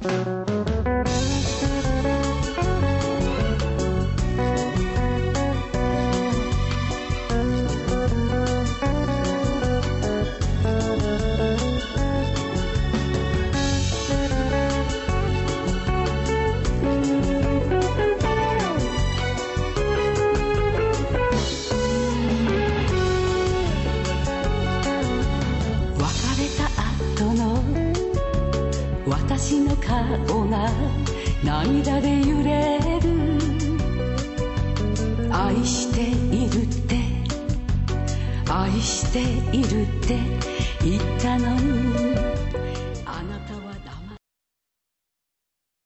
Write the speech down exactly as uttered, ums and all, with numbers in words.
私の顔が涙で揺れる。愛しているって愛しているって言ったのに